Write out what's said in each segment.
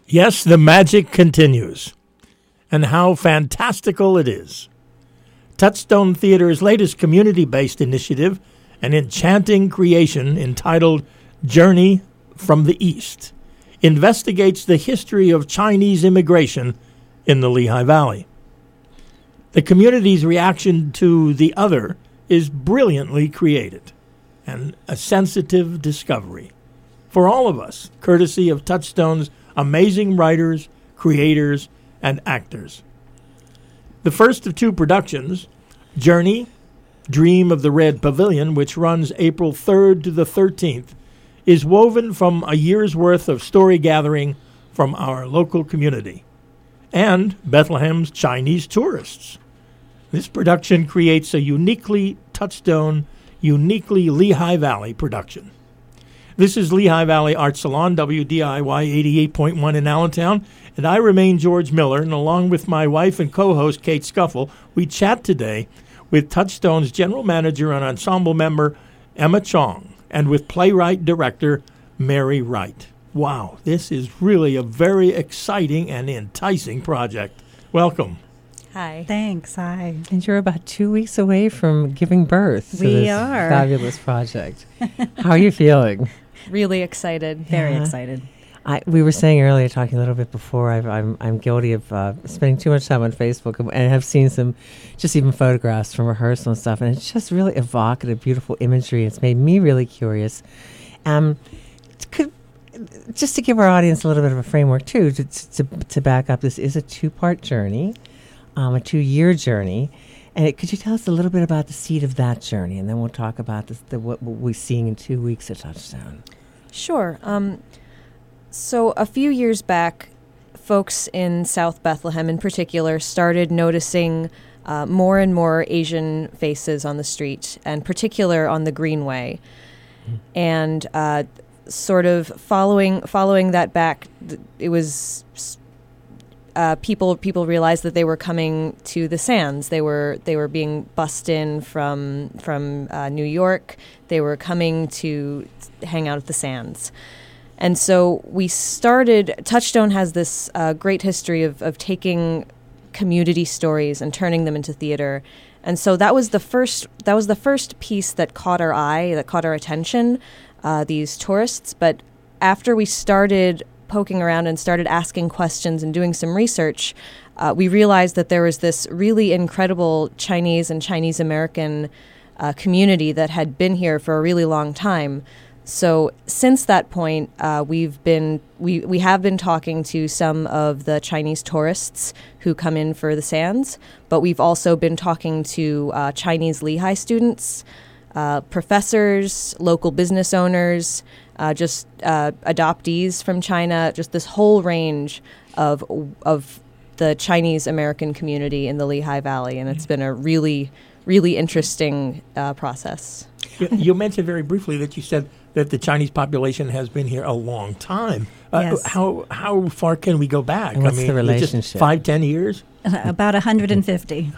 Yes, the magic continues. And how fantastical it is. Touchstone Theater's latest community-based initiative, an enchanting creation entitled Journey from the East, investigates the history of Chinese immigration in the Lehigh Valley. The community's reaction to the other is brilliantly created and a sensitive discovery for all of us, courtesy of Touchstone's amazing writers, creators, and actors. The first of two productions, Journey, Dream of the Red Pavilion, which runs April 3rd to the 13th, is woven from a year's worth of story gathering from our local community and Bethlehem's Chinese tourists. This production creates a uniquely Touchstone, uniquely Lehigh Valley production. This is Lehigh Valley Art Salon, WDIY 88.1 in Allentown, and I remain George Miller, and along with my wife and co-host Kate Scuffle, we chat today with Touchstone's general manager and ensemble member Emma Chong, and with playwright-director Mary Wright. Wow, this is really a very exciting and enticing project. Welcome. Hi. Thanks. Hi. And you're about 2 weeks away from giving birth to this fabulous project. How are you feeling? Really excited. Very excited. We were saying earlier, talking a little bit before, I'm guilty of spending too much time on Facebook and have seen some, just even photographs from rehearsal and stuff, and it's just really evocative, beautiful imagery. It's made me really curious. Just to give our audience a little bit of a framework, too, to back up, this is a two-part journey, a 2-year journey. And could you tell us a little bit about the seed of that journey, and then we'll talk about what we're seeing in 2 weeks at Touchstone. Sure. So a few years back, folks in South Bethlehem in particular started noticing more and more Asian faces on the street, and particular on the Greenway. And sort of following that back, it was people realized that they were coming to the Sands. They were being bussed in from New York. They were coming to hang out at the Sands. And so we started, Touchstone has this great history of taking community stories and turning them into theater. And so that was the first piece that caught our eye, that caught our attention, these tourists. But after we started poking around and started asking questions and doing some research, we realized that there was this really incredible Chinese and Chinese American community that had been here for a really long time. So since that point, we have been talking to some of the Chinese tourists who come in for the Sands, but we've also been talking to Chinese Lehigh students, professors, local business owners, just adoptees from China, just this whole range of the Chinese American community in the Lehigh Valley, and it's been a really, really interesting process. You mentioned very briefly that you said that the Chinese population has been here a long time. Yes. How far can we go back? And what's the relationship? 5-10 years? About 150.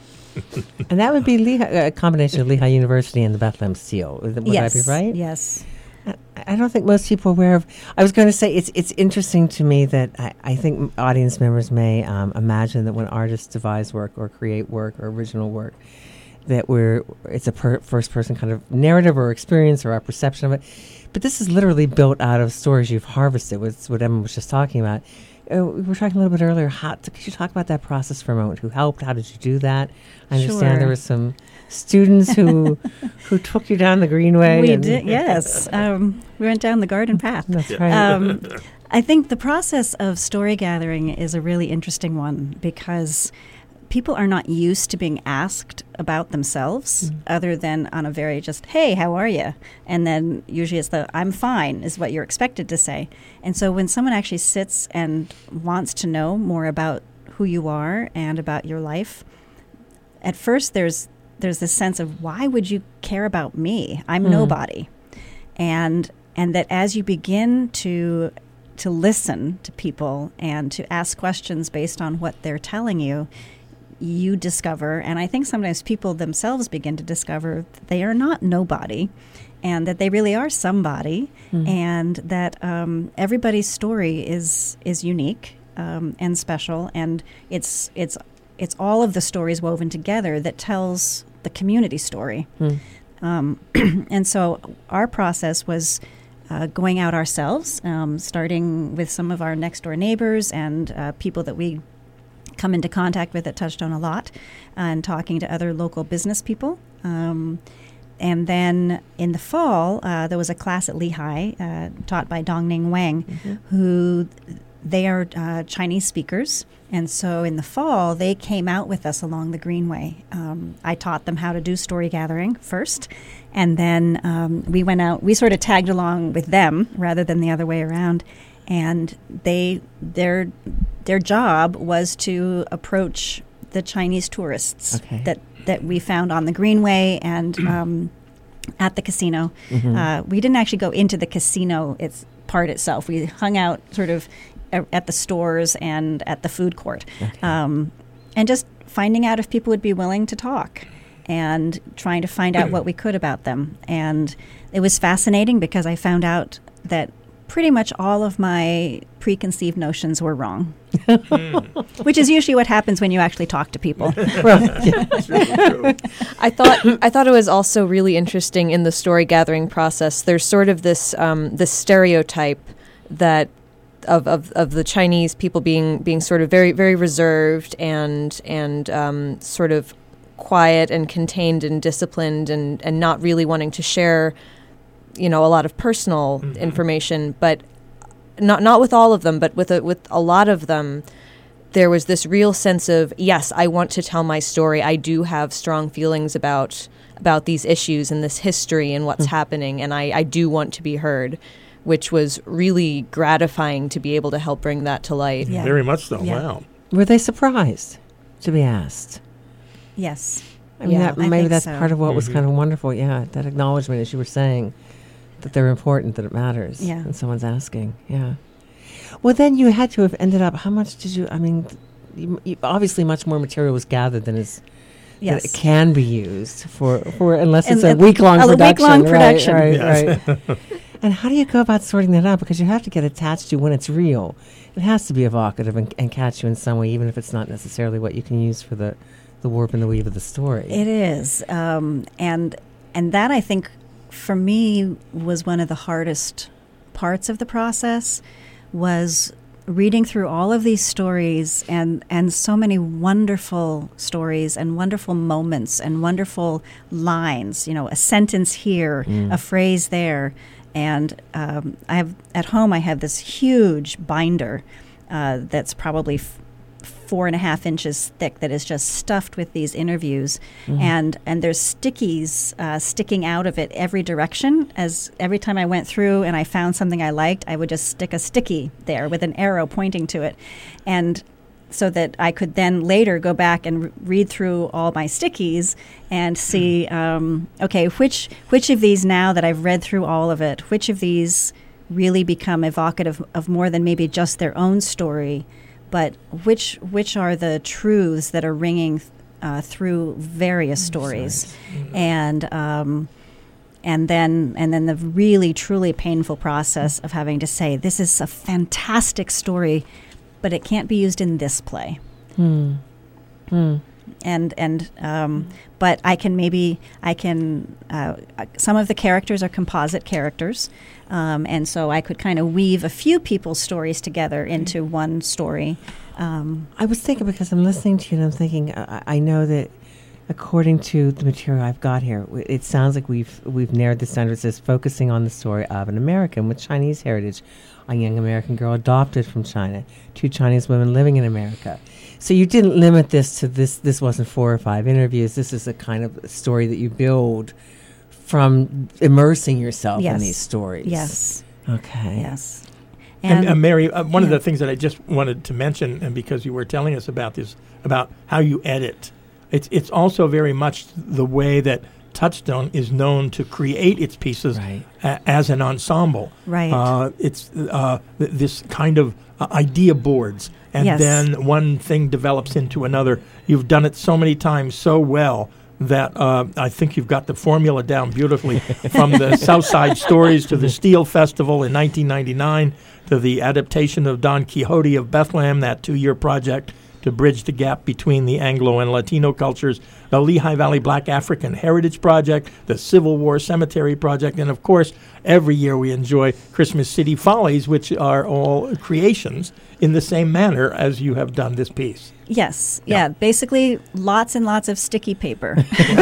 And that would be a combination of Lehigh University and the Bethlehem Seal. Would Yes. I be right? Yes. I don't think most people are aware of. I was going to say it's interesting to me that I think audience members may imagine that when artists devise work or create work or original work, that it's a first person kind of narrative or experience or our perception of it. But this is literally built out of stories you've harvested. With what Emma was just talking about. We were talking a little bit earlier. Could you talk about that process for a moment? Who helped? How did you do that? I understand Sure. there were some students who took you down the Greenway. We did, yes. We went down the garden path. That's right. I think the process of story gathering is a really interesting one because people are not used to being asked about themselves other than on a very just, hey, how are you? And then usually it's I'm fine is what you're expected to say. And so when someone actually sits and wants to know more about who you are and about your life, at first there's this sense of why would you care about me? I'm nobody. And that as you begin to listen to people and to ask questions based on what they're telling you, you discover, and I think sometimes people themselves begin to discover, that they are not nobody, and that they really are somebody, and that everybody's story is unique and special, and it's all of the stories woven together that tells the community story. And so our process was going out ourselves, starting with some of our next door neighbors and people that we come into contact with at Touchstone a lot, and talking to other local business people. And then in the fall, there was a class at Lehigh taught by Dongning Wang, who they are Chinese speakers. And so in the fall, they came out with us along the Greenway. I taught them how to do story gathering first. And then we went out, we sort of tagged along with them rather than the other way around. And their job was to approach the Chinese tourists that we found on the Greenway and at the casino. We didn't actually go into the casino part itself. We hung out sort of at the stores and at the food court, and just finding out if people would be willing to talk and trying to find out what we could about them. And it was fascinating because I found out that pretty much all of my preconceived notions were wrong, which is usually what happens when you actually talk to people. I thought it was also really interesting in the story gathering process. There's sort of this stereotype that of the Chinese people being sort of very, very reserved and sort of quiet and contained and disciplined and not really wanting to share, a lot of personal information, but not with all of them, but with a lot of them, there was this real sense of, yes, I want to tell my story. I do have strong feelings about these issues and this history and what's happening, and I do want to be heard, which was really gratifying to be able to help bring that to light. Yeah. Very much so. Yeah. Wow. Were they surprised to be asked? Yes. I mean, maybe that's so. part of what was kind of wonderful. Yeah, that acknowledgement, as you were saying, that they're important, that it matters. Yeah. And someone's asking. Yeah. Well, then you had to have ended up, how much did you, you obviously much more material was gathered than is Yes. that it can be used for unless it's a week-long production. A week-long production. Right. Yes. And how do you go about sorting that out? Because you have to get attached to when it's real. It has to be evocative and catch you in some way, even if it's not necessarily what you can use for the warp and the weave of the story. It is. And that, I think, for me, was one of the hardest parts of the process, was reading through all of these stories and so many wonderful stories and wonderful moments and wonderful lines, a sentence here, a phrase there. And at home I have this huge binder that's probably 4.5 inches thick that is just stuffed with these interviews, and there's stickies sticking out of it every direction. As every time I went through and I found something I liked, I would just stick a sticky there with an arrow pointing to it, and so that I could then later go back and read through all my stickies and see, okay, which of these, now that I've read through all of it, which of these really become evocative of more than maybe just their own story, but which are the truths that are ringing through various stories, and then the really truly painful process of having to say, this is a fantastic story, but it can't be used in this play. But I can some of the characters are composite characters, and so I could kind of weave a few people's stories together into one story. I was thinking, because I'm listening to you and I'm thinking, I know that according to the material I've got here, it sounds like we've narrowed this down to, it says, focusing on the story of an American with Chinese heritage, a young American girl adopted from China, 2 Chinese women living in America. So you didn't limit this to this wasn't 4 or 5 interviews. This is a kind of story that you build from immersing yourself in these stories. Yes. Okay. Yes. And Mary, one of the things that I just wanted to mention, and because you were telling us about this, about how you edit, it's also very much the way that Touchstone is known to create its pieces as an ensemble. Right. It's this kind of idea boards, and then one thing develops into another. You've done it so many times so well that I think you've got the formula down beautifully, from the Southside Stories to the Steel Festival in 1999 to the adaptation of Don Quixote of Bethlehem, that 2-year project to bridge the gap between the Anglo and Latino cultures, the Lehigh Valley Black African Heritage Project, the Civil War Cemetery Project, and of course, every year we enjoy Christmas City Follies, which are all creations in the same manner as you have done this piece. Yes. Yeah. Basically, lots and lots of sticky paper.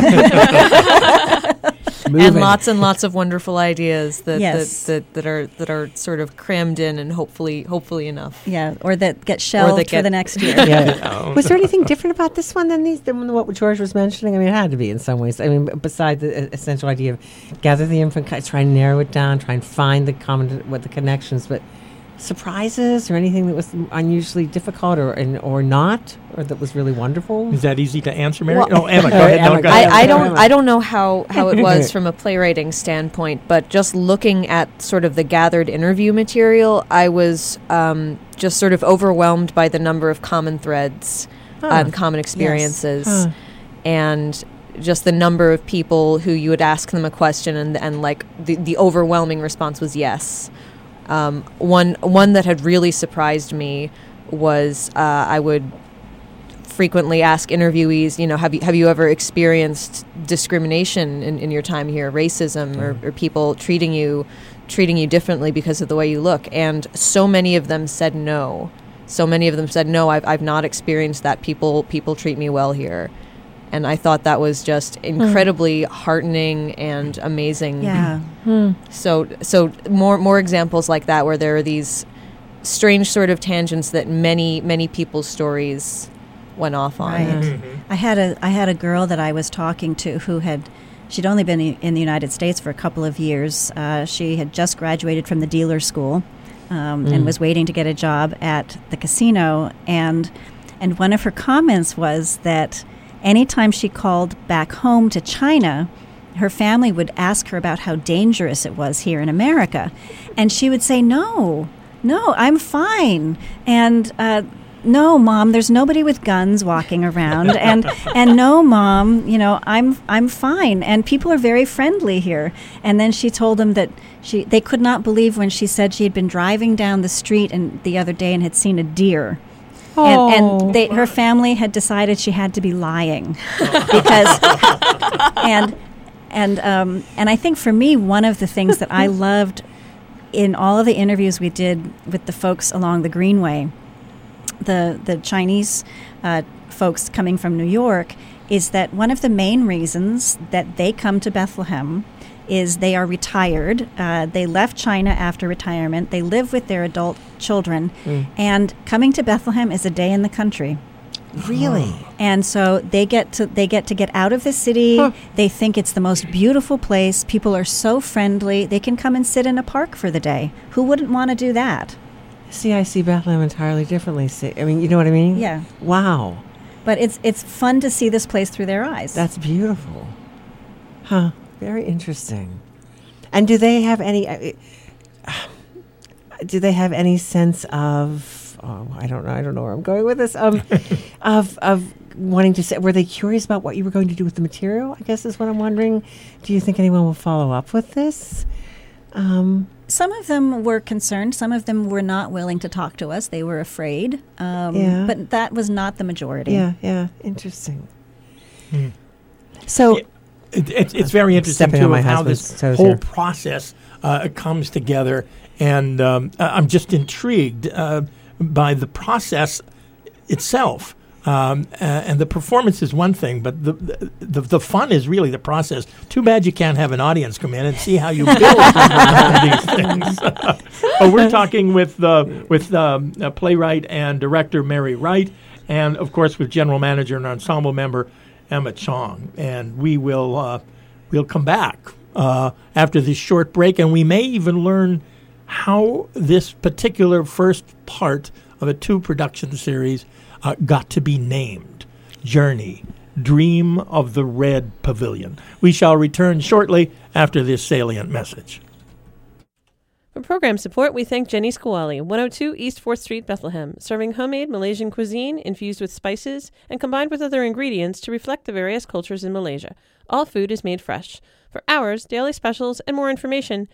And lots of wonderful ideas that, Yes. that are sort of crammed in and hopefully enough. Yeah, or that get shelved for the next year. Yeah. Was there anything different about this one than what George was mentioning? I mean, it had to be in some ways. I mean, besides the essential idea of gather the infant, try and narrow it down, try and find the connections, but surprises or anything that was unusually difficult or not, or that was really wonderful? Is that easy to answer, Mary? Well, no, Emma, go ahead. Emma, Go ahead. I don't know how it was from a playwriting standpoint, but just looking at sort of the gathered interview material, I was just sort of overwhelmed by the number of common threads and common experiences, and just the number of people who you would ask them a question and like the overwhelming response was yes. One that had really surprised me was I would frequently ask interviewees, have you ever experienced discrimination in your time here, racism or people treating you differently because of the way you look? And so many of them said no. I've not experienced that. People treat me well here. And I thought that was just incredibly heartening and amazing. Yeah. So more examples like that, where there are these strange sort of tangents that many people's stories went off on. Right. Mm-hmm. I had a girl that I was talking to she'd only been in the United States for a couple of years. She had just graduated from the dealer school and was waiting to get a job at the casino. And one of her comments was that anytime she called back home to China, her family would ask her about how dangerous it was here in America. And she would say, no, I'm fine. And no, Mom, there's nobody with guns walking around. And no, Mom, I'm fine. And people are very friendly here. And then she told them that they could not believe when she said she had been driving down the street the other day and had seen a deer. And her family had decided she had to be lying because, and I think for me, one of the things that I loved in all of the interviews we did with the folks along the Greenway, the Chinese folks coming from New York, is that one of the main reasons that they come to Bethlehem is they are retired. They left China after retirement. They live with their adult children. And coming to Bethlehem is a day in the country. Really? And so they get to get out of the city. They think it's the most beautiful place. People are so friendly. They can come and sit in a park for the day. Who wouldn't want to do that? See, I see Bethlehem entirely differently. I mean, you know what I mean? Yeah. Wow. But it's fun to see this place through their eyes. That's beautiful. Huh. Very interesting. And do they have any? Do they have any sense of? Oh, I don't know where I'm going with this. Of wanting to say, were they curious about what you were going to do with the material? I guess is what I'm wondering. Do you think anyone will follow up with this? Some of them were concerned. Some of them were not willing to talk to us. They were afraid. But that was not the majority. Yeah. Interesting. So. It's very interesting, too, of how this whole process comes together. And I'm just intrigued by the process itself. And the performance is one thing, but the fun is really the process. Too bad you can't have an audience come in and see how you build these things. We're talking with playwright and director Mary Wright, and, of course, with general manager and ensemble member Emma Chong, and we'll come back after this short break, and we may even learn how this particular first part of a 2-production series got to be named Journey, Dream of the Red Pavilion. We shall return shortly after this salient message. For program support, we thank Jenny's Kowali, 102 East 4th Street, Bethlehem, serving homemade Malaysian cuisine infused with spices and combined with other ingredients to reflect the various cultures in Malaysia. All food is made fresh. For hours, daily specials, and more information,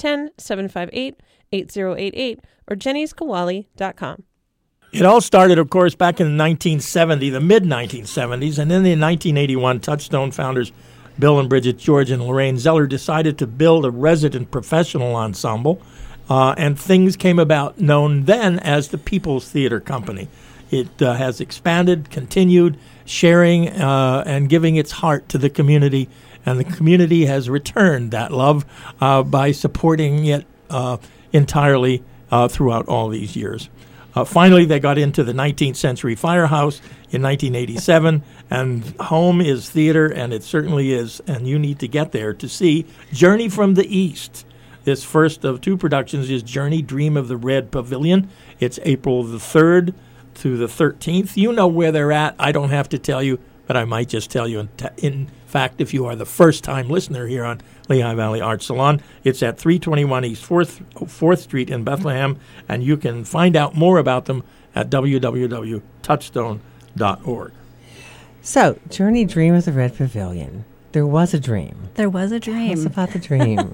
610-758-8088 or jennyskowali.com. It all started, of course, back in the 1970s, the mid-1970s, and then in 1981, Touchstone founders Bill and Bridget George and Lorraine Zeller decided to build a resident professional ensemble, and things came about known then as the People's Theater Company. It has expanded, continued, sharing and giving its heart to the community, and the community has returned that love by supporting it entirely throughout all these years. Finally, they got into the 19th Century Firehouse in 1987, and home is theater, and it certainly is, and you need to get there to see Journey from the East. This first of two productions is Journey, Dream of the Red Pavilion. It's April the 3rd through the 13th. You know where they're at. I don't have to tell you, but I might just tell you. In fact, if you are the first-time listener here on Lehigh Valley Art Salon, it's at 321 East 4th Street in Bethlehem, and you can find out more about them at www.touchstone.org. So, Journey, Dream of the Red Pavilion. There was a dream. There was a dream. Tell us about the dream.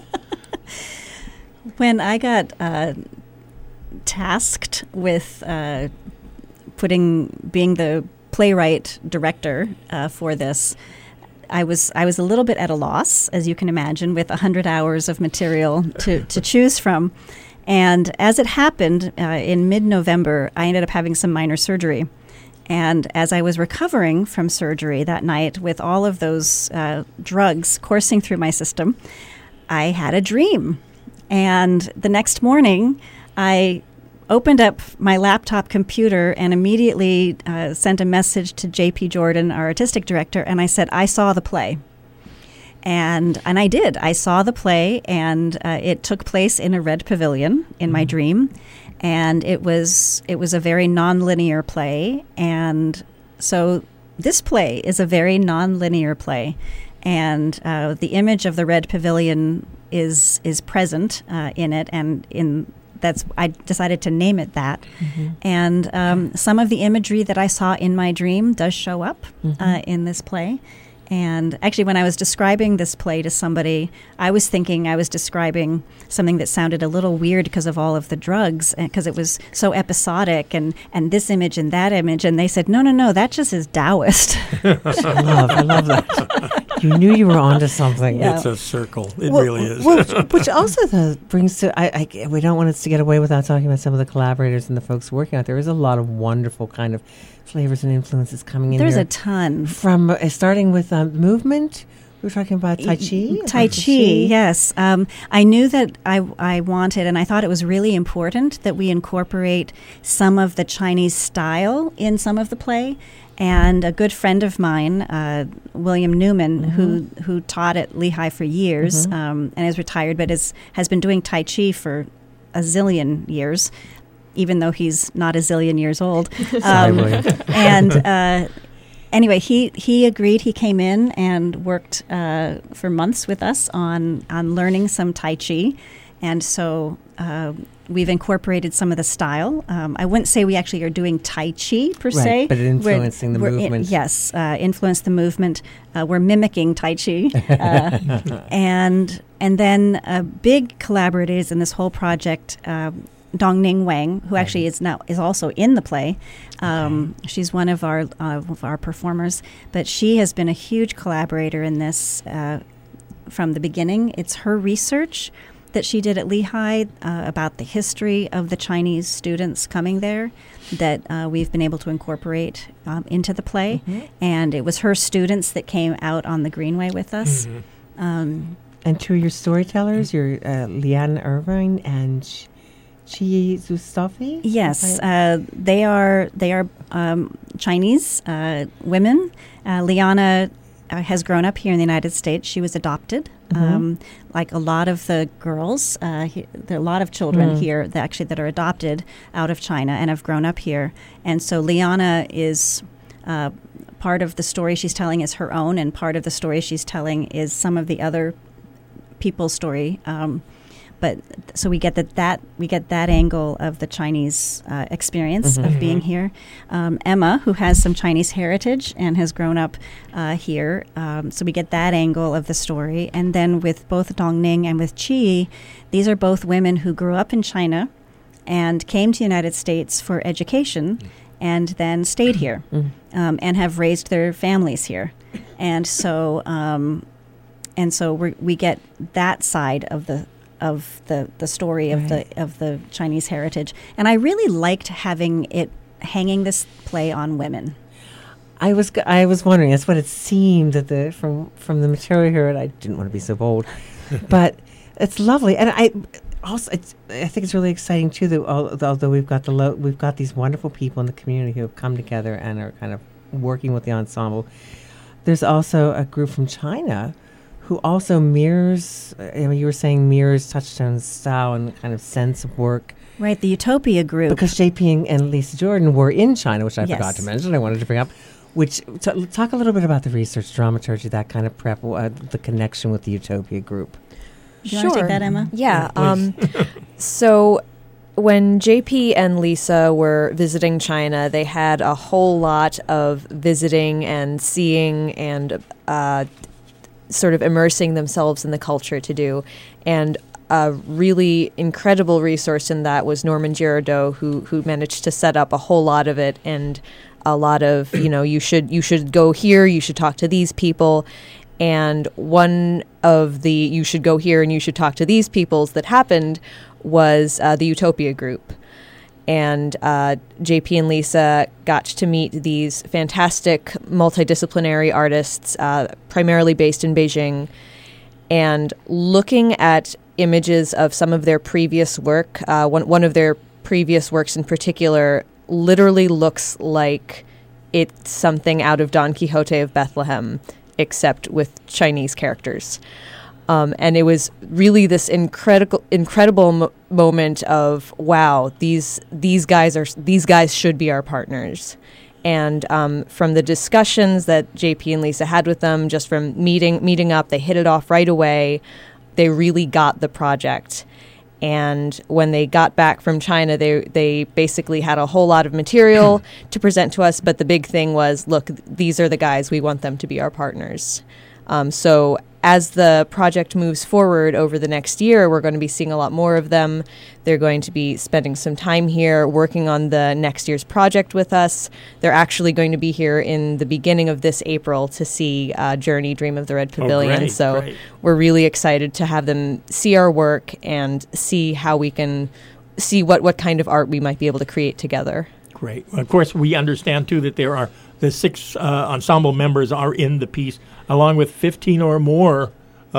When I got tasked with being the playwright director for this, I was a little bit at a loss, as you can imagine, with 100 hours of material to choose from. And as it happened, in mid-November, I ended up having some minor surgery. And as I was recovering from surgery that night with all of those drugs coursing through my system, I had a dream. And the next morning, I opened up my laptop computer and immediately sent a message to J.P. Jordan, our artistic director, and I said, I saw the play. And I did. I saw the play, and it took place in a red pavilion in my dream. And it was a very nonlinear play. And so this play is a very nonlinear play. And the image of the red pavilion is present in it, and I decided to name it that. Mm-hmm. And some of the imagery that I saw in my dream does show up in this play. And actually, when I was describing this play to somebody, I was thinking I was describing something that sounded a little weird because of all of the drugs, because it was so episodic, and this image and that image. And they said, no, that just is Taoist. I love that. You knew you were onto something. Yeah. It's a circle. It really is. Which also brings to, we don't want us to get away without talking about some of the collaborators and the folks working out there. There's a lot of wonderful kind of flavors and influences coming in. There's here. a ton. From starting with movement. We were talking about Tai Chi. Tai Chi, yes. I knew that I wanted, and I thought it was really important that we incorporate some of the Chinese style in some of the play. And a good friend of mine, William Newman, who taught at Lehigh for years and is retired, but has been doing Tai Chi for a zillion years, even though he's not a zillion years old. Anyway, he agreed. He came in and worked for months with us on learning some Tai Chi. And so we've incorporated some of the style. I wouldn't say we actually are doing Tai Chi per se. But influencing the movement. Yes, influence the movement. We're mimicking Tai Chi. And then big collaborators in this whole project, Dongning Wang, who actually is also in the play. She's one of our performers, but she has been a huge collaborator in this from the beginning. It's her research that she did at Lehigh about the history of the Chinese students coming there that we've been able to incorporate into the play. And it was her students that came out on the Greenway with us. And two of your storytellers, your Leanne Irvine and Chi Zustafi? Yes, they are Chinese women. Liana has grown up here in the United States. She was adopted. Like a lot of the girls, there are a lot of children here that are adopted out of China and have grown up here. And so Liana is part of the story she's telling is her own, and part of the story she's telling is some of the other people's story. But so we get that angle of the Chinese experience of being here. Emma, who has some Chinese heritage and has grown up here, so we get that angle of the story. And then with both Dongning and with Qi, these are both women who grew up in China and came to the United States for education and then stayed here and have raised their families here. And so we get that side of the story of the Chinese heritage, and I really liked hanging this play on women. I was wondering. That's what it seemed that from the material here. And I didn't want to be so bold, but it's lovely, and I think it's really exciting too. That although we've got these wonderful people in the community who have come together and are kind of working with the ensemble. There's also a group from China who also mirrors, you were saying mirrors Touchstone's style and kind of sense of work. Right, the Utopia group. Because JP and Lisa Jordan were in China, which I forgot to mention, I wanted to bring up. Talk a little bit about the research, dramaturgy, that kind of prep, the connection with the Utopia group. Do you want to take that, Emma? Yeah. So when JP and Lisa were visiting China, they had a whole lot of visiting and seeing and sort of immersing themselves in the culture to do. And a really incredible resource in that was Norman Girardot, who managed to set up a whole lot of it, and a lot of, you should go here, you should talk to these people. And one of the you should go here and you should talk to these peoples that happened was the Utopia group. And JP and Lisa got to meet these fantastic multidisciplinary artists, primarily based in Beijing. And looking at images of some of their previous work, one of their previous works in particular literally looks like it's something out of Don Quixote of Bethlehem, except with Chinese characters. And it was really this incredible moment of, wow, these guys should be our partners. And from the discussions that JP and Lisa had with them, just from meeting up, they hit it off right away. They really got the project. And when they got back from China, they basically had a whole lot of material to present to us. But the big thing was, look, these are the guys. We want them to be our partners. So as the project moves forward over the next year, we're going to be seeing a lot more of them. They're going to be spending some time here working on the next year's project with us. They're actually going to be here in the beginning of this April to see Journey, Dream of the Red Pavilion. Great. We're really excited to have them see our work and see how we can see what kind of art we might be able to create together. Great. Of course, we understand, too, that there are the 6 ensemble members are in the piece, along with 15 or more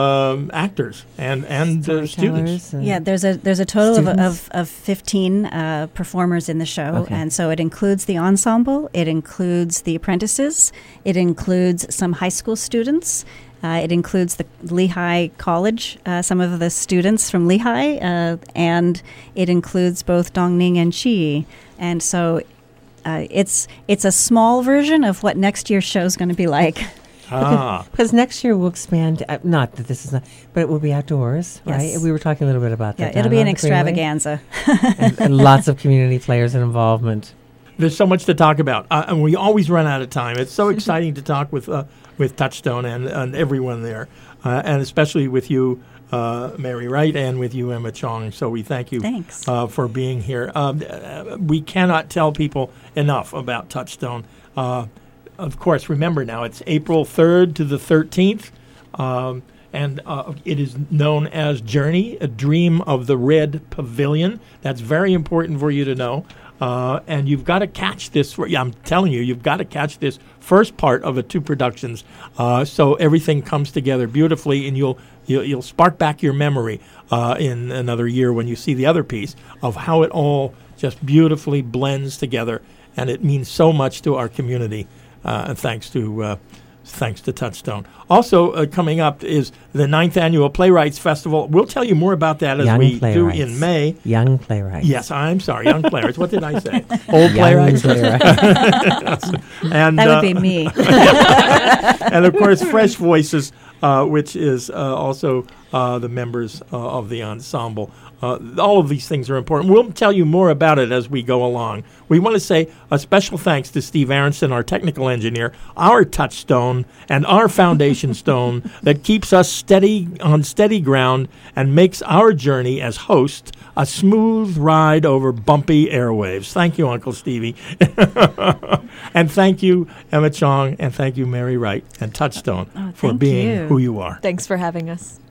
actors and students. Yeah, there's a total of 15 performers in the show, and so it includes the ensemble, it includes the apprentices, it includes some high school students, it includes the Lehigh College, some of the students from Lehigh, and it includes both Dongning and Qi, and so it's a small version of what next year's show is going to be like. Because next year we'll expand, not that this is not, but it will be outdoors, right? We were talking a little bit about that. Yeah, it'll be an extravaganza. and lots of community players and involvement. There's so much to talk about, and we always run out of time. It's so exciting to talk with Touchstone and everyone there, and especially with you, Mary Wright, and with you, Emma Chong. So we thank you for being here. We cannot tell people enough about Touchstone. Of course, remember now, it's April 3rd to the 13th, and it is known as Journey, a Dream of the Red Pavilion. That's very important for you to know. And you've got to catch this. I'm telling you, you've got to catch this first part of the 2 productions, so everything comes together beautifully, and you'll spark back your memory in another year when you see the other piece of how it all just beautifully blends together, and it means so much to our community. Thanks to Touchstone. Also coming up is the 9th Annual Playwrights Festival. We'll tell you more about that as we do in May. Young Playwrights. Yes, I'm sorry, Young Playwrights. What did I say? Old Playwrights? And, that would be me. And, of course, Fresh Voices which is also the members of the ensemble. All of these things are important. We'll tell you more about it as we go along. We want to say a special thanks to Steve Aronson, our technical engineer, our touchstone and our foundation stone that keeps us steady ground and makes our journey as host a smooth ride over bumpy airwaves. Thank you, Uncle Stevie. And thank you, Emma Chong, and thank you, Mary Wright and Touchstone, for being who you are. Thanks for having us.